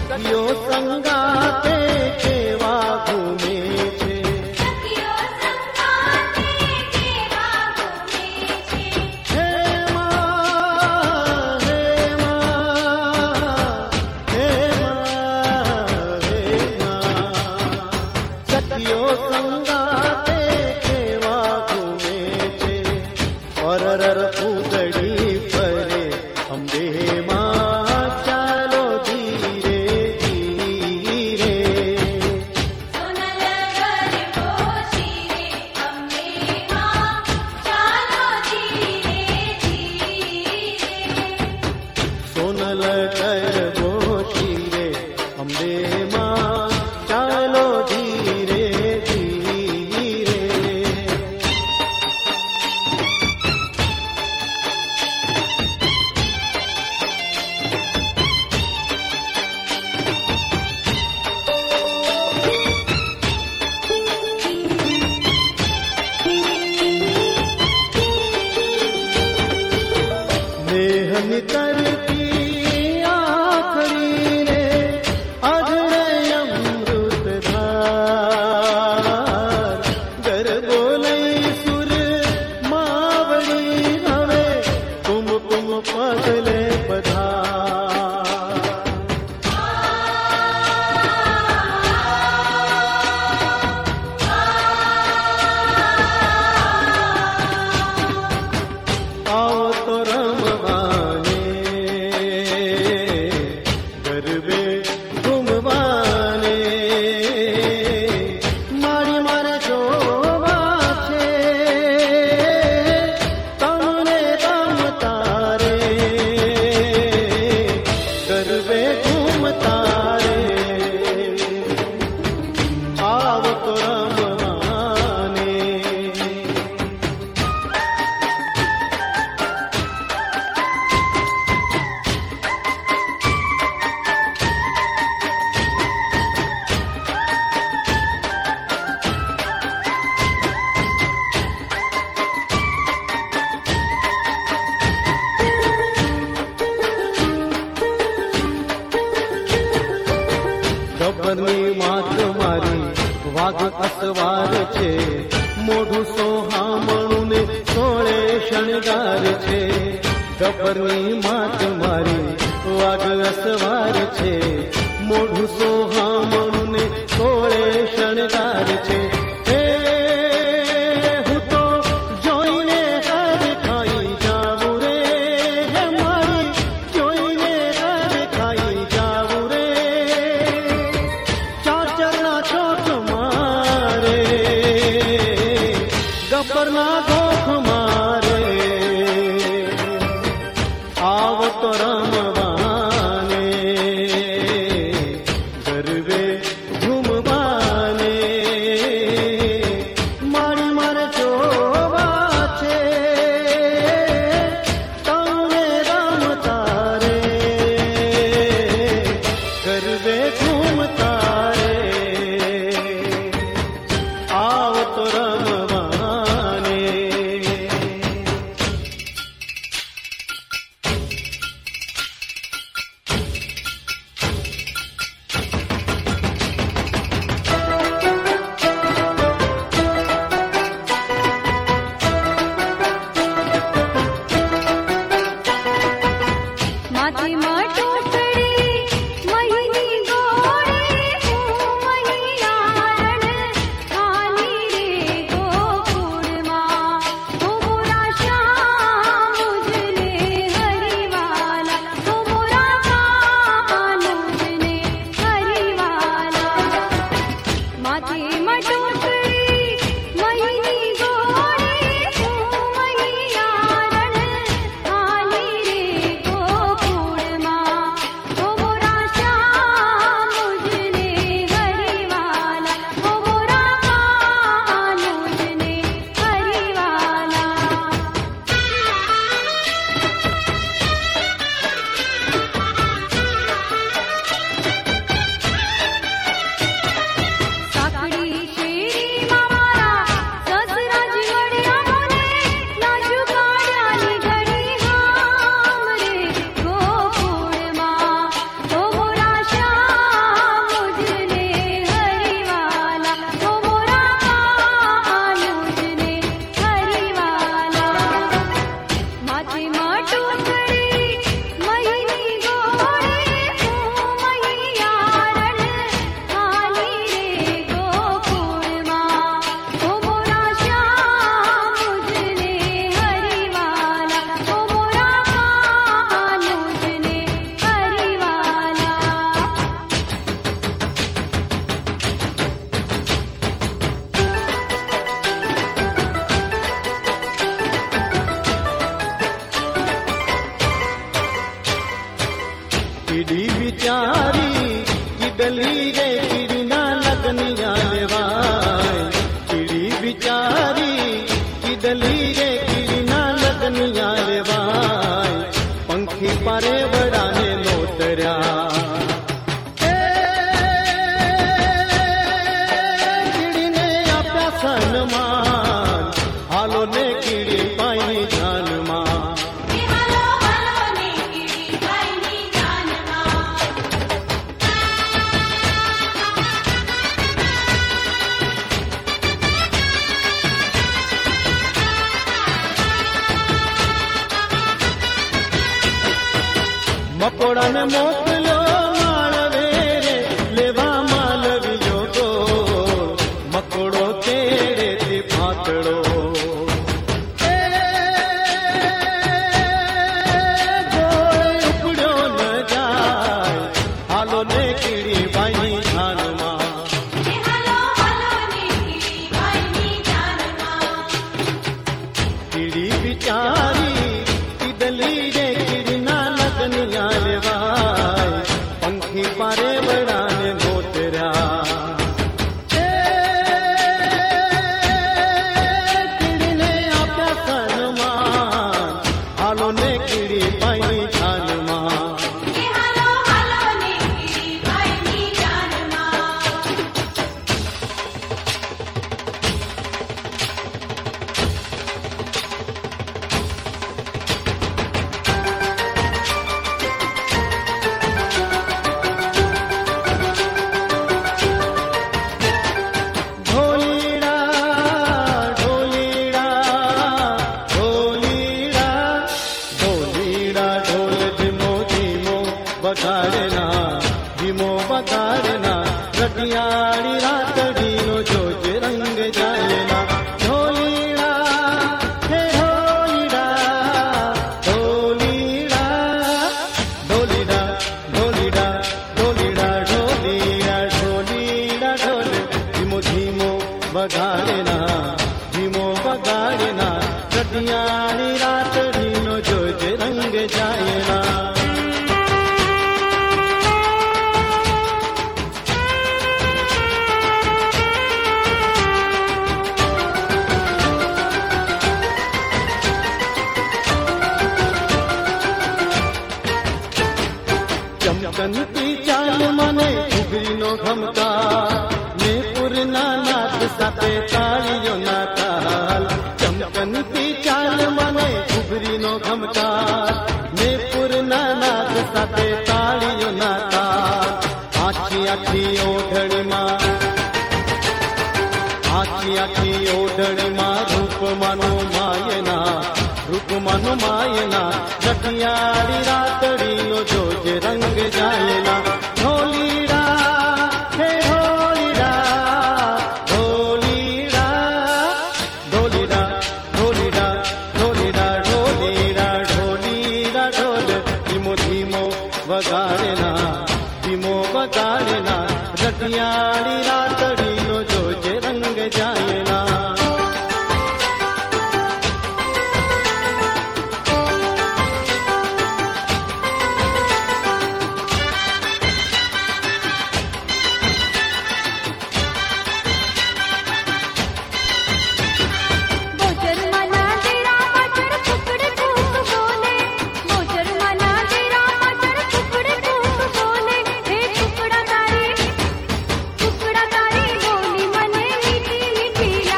सखियो संगाते केवा घूमे छे। सखियो संगाते केवा घूमे छे। हे माँ, हे माँ, हे माँ, हे माँ, सखियो संगाते केवा घूमे छे। पररर फूदड़ी परे अंबे माँ चालो धीरे धीरे। सोनल गरबो धीरे अंबे माँ चालो धीरे धीरे। सोनल गरबो धीरे अंबे माँ चालो धीरे धीरे। नेहन करती आखरी रे अधरे अमृत धार। गरबो लई सुर मावड़ी हवे कुमकुम पगले पधार। आओ तो रमवाने गरबे घूमवाने। मारी मारे जोवा छे तमने तम तारे। गरबे घूमतारे आओ तो रमवाने। ગબ્બરની માત મારી વાઘ અસવાર છે। મોઢું સોહામણું ને સોળે શણગાર છે। ગબ્બરની માત મારી વાઘ અસવાર છે। મોઢું સોહામણું ને સોળે શણગાર છે। હે હું તો જોઈને હરખાઈ જાવું રે। હે મારી જોઈને હરખાઈ જાવું રે। ચાચરના ચોક મારે ગબ્બરના ગોખ મારે। આવતો રમવાને ગરબે ઘૂમવાને। મારી મારે જોવા છે તમને રમતા રે। ગરબે ઘૂમતા રે આવતો રમવાને। किडली रे किड़ी ना लगनिया लेवाय किड़ी बिचारी किडली रे किड़ी ना लगनिया लेवाय पंखी पारे बड़ाने नोतर्या किड़ी ने आपल्या सन्मान हालो ने किड़ी पायनी जानमा हालो हालो ने किडी बाईनी जानमा मकोड़ा ने मोकलो माळवे रे लेवा मालवियो गो मकोड़ो तेरे ते फातड़ो गोळे उपड्यो न जाय हालो ने किड़ी बाईनी जानमा हालो हालो ने किडी बाईनी जानमा किड़ी बिचारी किडली रे किड़ी ना लगनिया लेवाय पंखी पारे बड़ाने नोतर्या किड़ी ने आपल्या सन्मान हालो ने किड़ी पायनी जानमा हालो हालो ने किडी बाईनी जानमा ढोलीड़ा ढोलीड़ा ढोलीड़ा ढोलीड़ा ढोल धीमो धीमो बगाड़ना धीमो बगाड़ना रटियाड़ी रातड़ीनो जोज रंग जायना ढोलीड़ा हे ढोलीड़ा ढोलीड़ा ढोलीड़ा ढोलीड़ा ढोलीड़ा ढोलीड़ा ढोलीड़ा ढोल धीमो धीमो बगाड़ना धीमो बगाड़ना रटियाड़ी रातड़ीनो जोज रंग जायना चमकनती चाल मने घुगरीनो घमका ने पुरना नाथ साथे तालियो ना ताल चमकनती चाल मने घुगरीनो घमका ने पुरना नाथ साथे तालियो ना ताल आखी आखी ओढ़णी मां रूप मानो मायना रटियाड़ी रातड़ीनो जोज रंग जायना ढोलीड़ा हे ढोलीड़ा ढोलीड़ा ढोलीड़ा ढोलीड़ा ढोलीड़ा ढोलीड़ा ढोलीड़ा ढोल धीमो धीमो बगाड़ना धीमो बगाड़ना रटियाड़ी रातड़ीनो जोज रंग जायना मोजर मना तेरा मजर फुकड़े फूक बोले मोजर मना तेरा मजर फुकड़े फूक बोले हे टुकड़ा तारी बोली मने मीठी मीठी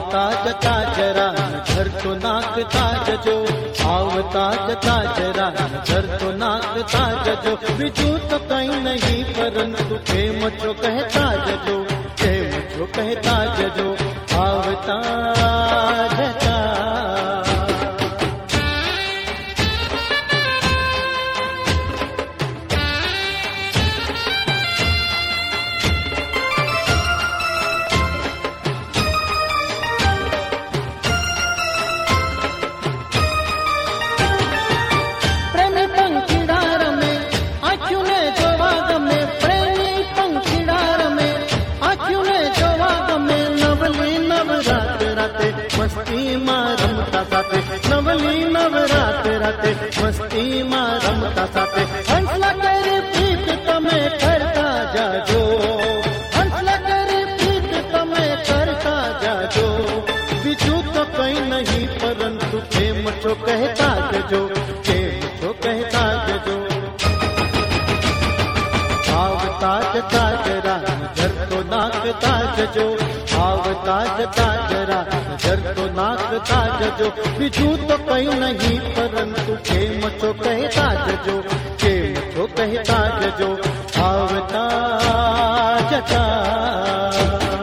आवताज ताजरा घर तो नाक ताज जो, आवताज ताजरा घर तो नाक ताज जो, बिजू तो कहीं नहीं परंतु प्रेम जो कहता जो, प्रेम जो कहता जो, आवताज ताज। मस्ती मां रमता साथे नवली नवरात राते, मस्ती मां रमता साथे। हंसला करे प्रीत तमे करता जाजो, हंसला करे प्रीत तमे करता जाजो, बिजू तो कहीं नहीं परंतु प्रेम जो कहता जो, प्रेम जो कहता जो। आवताज ताजरा घर तो नाक ताज जो, आवताज ताजरा घर तो नाक ताज जो, बिजू तो कहीं नहीं परंतु प्रेम जो कहता जो, प्रेम जो कहता जो, आवताज ताज।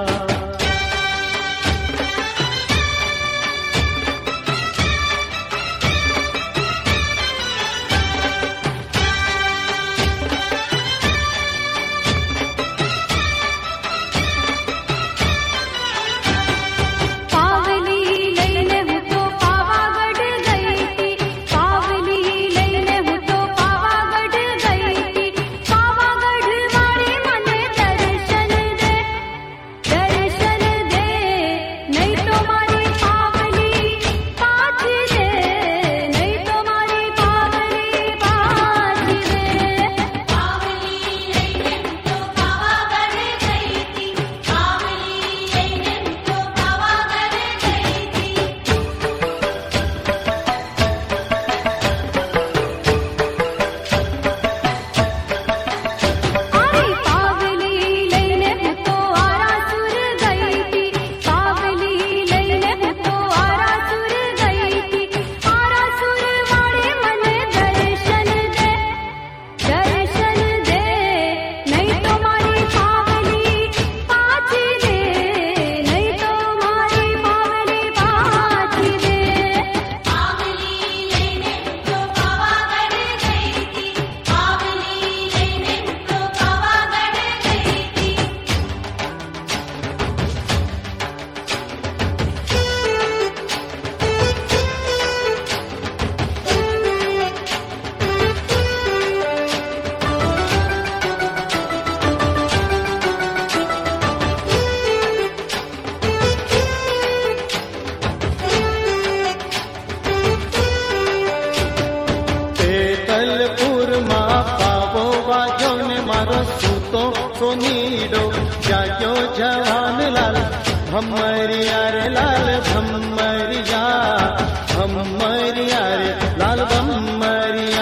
सोनीडो जायो जवान लाल भम्मरिया रे लाल भम्मरिया, भम्मरिया रे लाल भम्मरिया।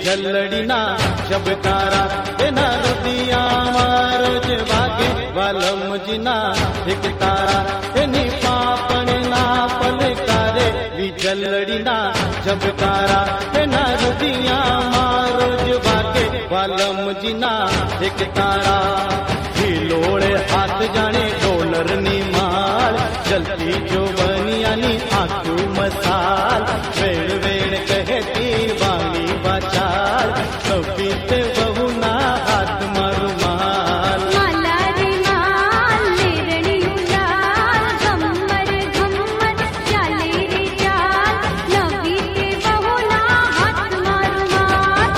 વીજળડી ના જબકારા એના રુદિયામાં રોજ વાગે વાલમજી ના એક તારા એની પાપણના પલકારે વીજળડી ના જબકારા એના રુદિયામાં રોજ વાગે વાલમજી ના એક તારા હિલોળે હાથ જાણે ડોલરની માળ જલતી જોવનિયાની આંખું મસાલ વેળ વેળ કહેતી વાણી વાચાલ સપીતે બહુના હાથમાં રૂમાલ માલા રે માલ લેરણીયું લાલ ઘમ્મર ઘમ્મર ચાલે રે ચાલ નવી તે બહુના હાથમાં રૂમાલ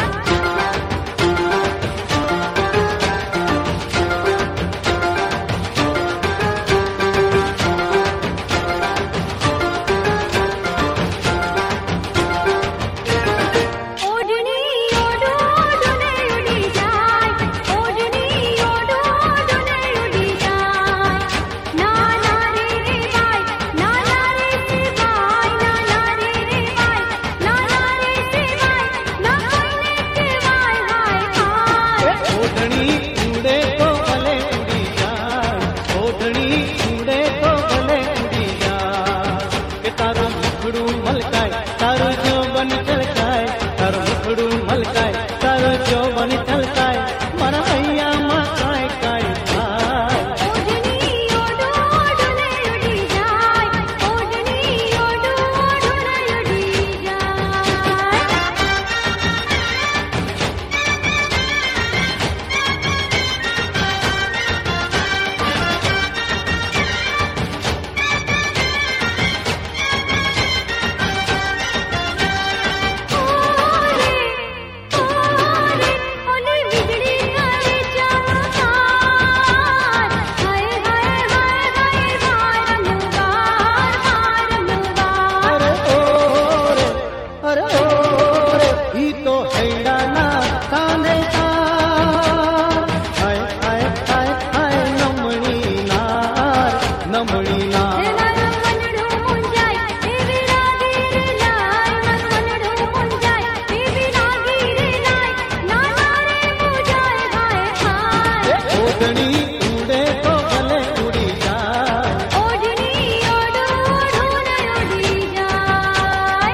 ઓઢણી ઓઢો ઓઢને ઉડી જાય ઓઢણી ઓઢો ઓઢને ઉડી જાય ના ના રે રે ભાઈ ના ના રે સે ભાઈ ના ના રે રે ભાઈ ના ના રે સે ભાઈ ના કોઈને કહેવાય હાય હાય ઓઢણી ઉડે તો ભલે ઉડી જાય ઓઢણી ઉડે તો ભલે ઉડી જાય કે તારું મુખડું મલકાય તારું જોબન છલકાય તારું મુખડું મલકાય તારું જોબન છલકાય મારા હૈયામાં કાંઈ કાંઈ થાય ઓઢણી ઓઢો ઓઢને ઉડી જાય ઓઢણી ઓઢો ઓઢને ઉડી જાય ઓરે ઓરે ઓલે વીજળી કરે ચમકાર હાય હાય હાય હાય મારનું વાર મારનું વાર અરે ઓરે ઈ તો હૈડાના કાંદે તાર હાય હાય હાય હાય નમણી નાર નમણી નાર મારું મનડું મુંજાય એવી લાગી રે લાય મારું મનડું મુંજાય એવી લાગી રે લાય ના ના રે મુંજાય હાય હાય ઓઢણી ઉડે તો ભલે ઉડી જાય ઓઢણી ઓઢો ઓઢને ઉડી જાય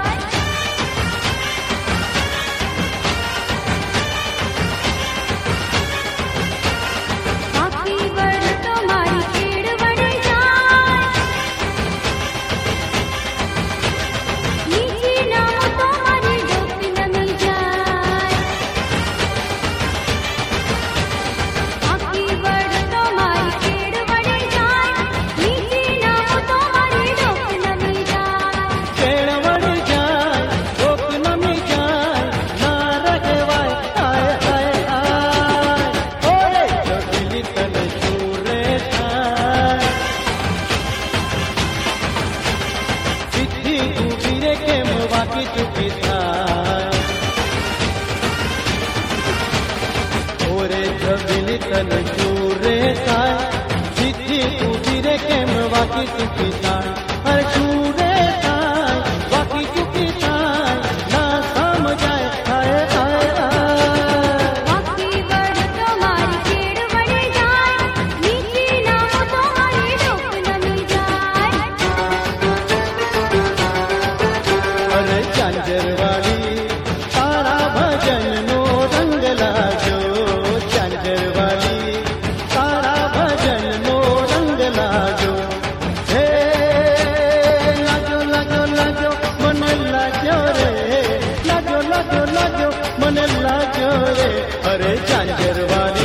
આખી વડ તો મારી કેડ વડે જાય નીચી નામ તો મારી ડોક નમી જાય આખી વડ તો મારી કેડ વડે જાય નીચી નામ તો મારી ડોક નમી જાય કેળવડ જાય ડોક નમી જાય ના રગવાય હાય હાય હાય ઓરે જગલી તને ચૂરે થાય સીધી ઊભી રે કેમ વાકી ચૂકી થાય ઓરે જગલી તને ચૂરે થાય સીધી ઊભી રે કેમ વાકી ચૂકી થાય અરે ચૂરે થાય વાકી ચૂકી થાય ના સમજાય હાય હાય હાય આખી વડ તો મારી કેડ વડે જાય નીચી નામ તો મારી ડોક નમી જાય અરે ચાંદરવાળી તારા ભજનનો રંગ લાજો ચાંદરવાળી તારા ભજનનો રંગ લાજો હે લાજો લાજો લાજો મને લાજો રે લાજો લાજો લાજો મને લાજો રે અરે ચાંદરવાળી